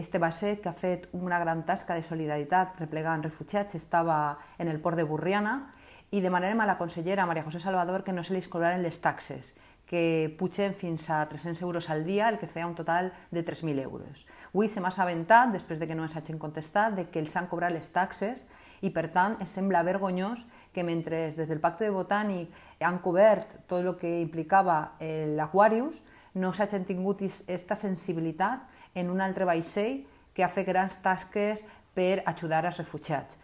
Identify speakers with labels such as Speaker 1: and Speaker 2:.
Speaker 1: Este vaixell, que ha fet una gran tasca de solidaritat replegant refugiats, estava en el port de Burriana i demanarem a la consellera María José Salvador que no se li cobraren les taxes, que pugen fins a 300 euros al dia, el que feia un total de 3.000 euros. Avui se m'ha assabentat, després de que no ens hagin contestat, de que els han cobrat les taxes i, per tant, ens sembla vergonyós que mentre des del Pacte de Botànic han cobert tot el que implicava l'Aquarius, no s'hagin tingut aquesta sensibilitat en un altre vaixell que ha fet grans tasques per ajudar als refugiats.